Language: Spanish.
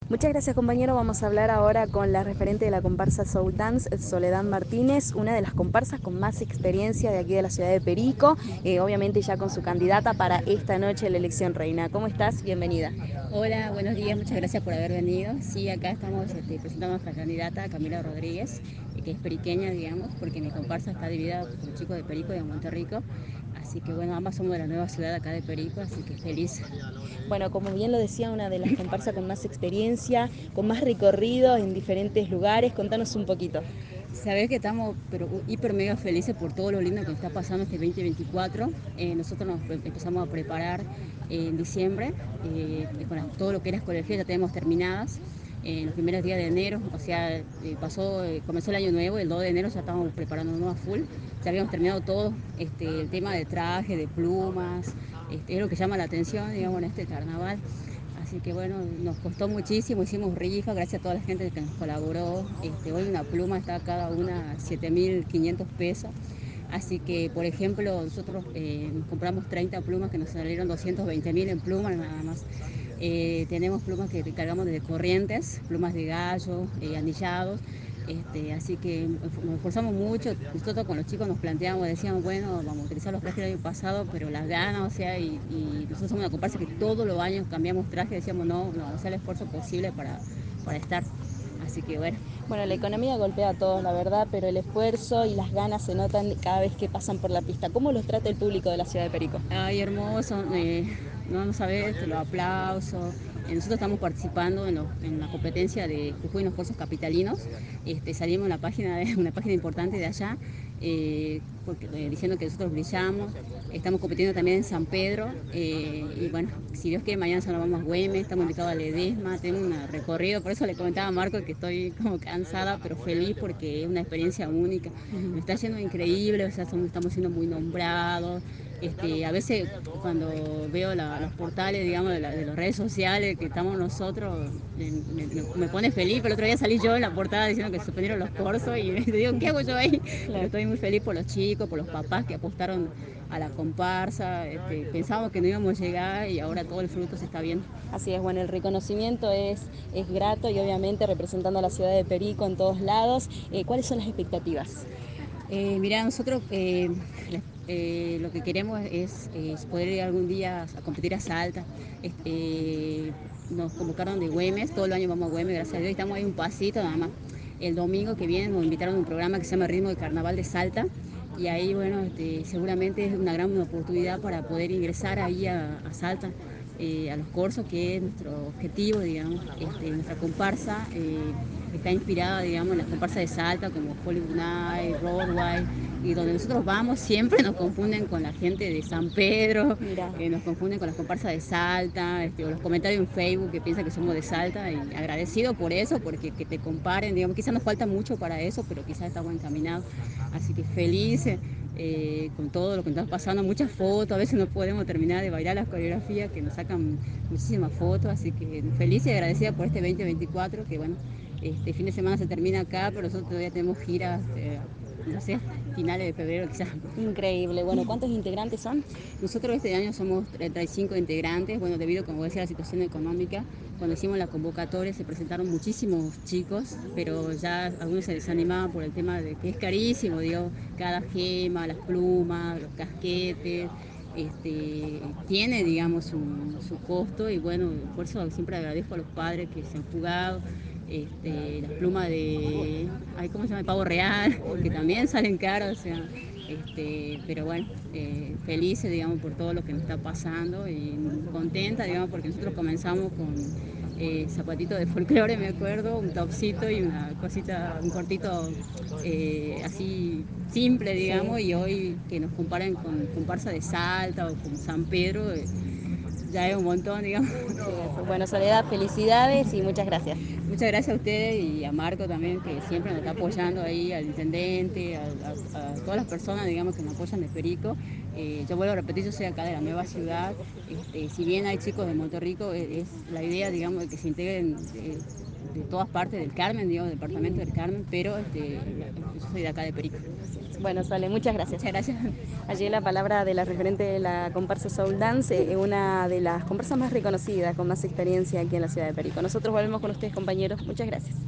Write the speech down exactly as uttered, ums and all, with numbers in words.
Muchas gracias, compañero. Vamos a hablar ahora con la referente de la comparsa Soul Dance, Soledad Martínez, una de las comparsas con más experiencia de aquí de la ciudad de Perico, eh, obviamente ya con su candidata para esta noche en la elección reina. ¿Cómo estás? Bienvenida. Hola, buenos días, muchas gracias por haber venido. Sí, acá estamos este, presentando a nuestra candidata Camila Rodríguez, eh, que es periqueña, digamos, porque mi comparsa está dividida por chicos de Perico y de Monterrico. Así que bueno, ambas somos de la nueva ciudad acá de Perico, así que feliz. Bueno, como bien lo decía, una de las comparsas con más experiencia, con más recorrido en diferentes lugares. Contanos un poquito. Sabés que estamos pero hiper mega felices por todo lo lindo que nos está pasando este veinte veinticuatro. Eh, nosotros nos empezamos a preparar en diciembre, eh, con las, todo lo que era escología ya tenemos terminadas. En los primeros días de enero, o sea, eh, pasó, eh, comenzó el año nuevo, el dos de enero ya estábamos preparándonos a full, ya habíamos terminado todo, este, el tema de traje, de plumas, este, es lo que llama la atención, digamos, en este carnaval. Así que bueno, nos costó muchísimo, hicimos rifa, gracias a toda la gente que nos colaboró. Este, hoy una pluma está cada una siete mil quinientos pesos. Así que, por ejemplo, nosotros eh, compramos treinta plumas que nos salieron doscientos veinte mil en plumas nada más. Eh, tenemos plumas que cargamos desde corrientes, plumas de gallo, eh, anillados. Este, así que nos esforzamos mucho. Nosotros con los chicos nos planteamos, decíamos, bueno, vamos a utilizar los trajes del año pasado, pero las ganas, o sea, y, y nosotros somos una comparsa que todos los años cambiamos traje, decíamos, no, no, hacer el esfuerzo posible para, para estar. Así que bueno. Bueno, la economía golpea a todos, la verdad, pero el esfuerzo y las ganas se notan cada vez que pasan por la pista. ¿Cómo los trata el público de la ciudad de Perico? Ay, hermoso, eh, no, no sabes, te lo aplauso. Eh, nosotros estamos participando en, lo, en la competencia de Jujuy en los cursos capitalinos. Este, salimos en la página de, una página importante de allá, eh, porque, eh, diciendo que nosotros brillamos. Estamos compitiendo también en San Pedro. Eh, y bueno, si Dios quiere, mañana ya nos vamos a Güemes, estamos invitados a Ledesma, tengo un recorrido. Por eso le comentaba a Marco que estoy como cansada, pero feliz porque es una experiencia única. Me está yendo increíble, o sea, somos, estamos siendo muy nombrados. Este, a veces cuando veo la, los portales, digamos, de, la, de las redes sociales que estamos nosotros, me, me, me, pone feliz. Pero el otro día salí yo en la portada diciendo que se suspendieron los cursos y me digo, ¿qué hago yo ahí? Claro. Pero estoy muy feliz por los chicos, por los papás que apostaron a la comparsa. Este, pensábamos que no íbamos a llegar y ahora todo el fruto se está viendo. Así es, bueno, el reconocimiento es, es grato y obviamente representando a la ciudad de Perico en todos lados. Eh, ¿Cuáles son las expectativas? Eh, mira, nosotros eh, eh, lo que queremos es, es, poder ir algún día a competir a Salta. Este, eh, nos convocaron de Güemes, todo el año vamos a Güemes, gracias a Dios, y estamos ahí un pasito nada más. El domingo que viene nos invitaron a un programa que se llama Ritmo de Carnaval de Salta, y ahí, bueno, este, seguramente es una gran oportunidad para poder ingresar ahí a, a Salta. Eh, a los cursos, que es nuestro objetivo, digamos. Este, nuestra comparsa eh, está inspirada, digamos, en las comparsas de Salta, como Hollywood Night, Broadway, y donde nosotros vamos siempre nos confunden con la gente de San Pedro, eh, nos confunden con las comparsas de Salta, este, o los comentarios en Facebook que piensan que somos de Salta, y agradecido por eso, porque que te comparen, digamos, quizás nos falta mucho para eso, pero quizás estamos encaminados, así que felices. Eh, con todo lo que nos está pasando, muchas fotos, a veces no podemos terminar de bailar las coreografías que nos sacan muchísimas fotos, así que feliz y agradecida por este veinte veinticuatro, que bueno, este fin de semana se termina acá, pero nosotros todavía tenemos giras, eh, no sé, finales de febrero quizás. Increíble. Bueno, ¿cuántos integrantes son? Nosotros este año somos treinta y cinco integrantes, bueno, debido, como decía, a la situación económica. Cuando hicimos la convocatoria se presentaron muchísimos chicos, pero ya algunos se desanimaban por el tema de que es carísimo, digo, cada gema, las plumas, los casquetes, este, tiene, digamos, su, su costo, y bueno, por eso siempre agradezco a los padres que se han jugado. Este, las plumas de, ay, ¿cómo se llama? El pavo real, que también salen caros, o sea, este, pero bueno, eh, felices, digamos, por todo lo que nos está pasando, y contenta, digamos, porque nosotros comenzamos con eh, zapatitos de folclore, me acuerdo, un topsito y una cosita, un cortito eh, así simple, digamos, sí. Y hoy que nos comparen con comparsa de Salta o con San Pedro, eh, ya es un montón, digamos. Sí, bueno, Soledad, felicidades y muchas gracias. Muchas gracias a ustedes y a Marco también, que siempre nos está apoyando ahí, al intendente, a, a, a todas las personas, digamos, que nos apoyan de Perico. Eh, yo vuelvo a repetir, yo soy acá de la nueva ciudad. Este, si bien hay chicos de Monterrico, es, es la idea, digamos, de que se integren de, de todas partes del Carmen, digamos, del departamento del Carmen, pero este, yo soy de acá de Perico. Bueno, Sole, muchas gracias. Muchas gracias. Allí la palabra de la referente de la comparsa Soul Dance, eh, una de las comparsas más reconocidas, con más experiencia aquí en la ciudad de Perico. Nosotros volvemos con ustedes, compañeros. Muchas gracias.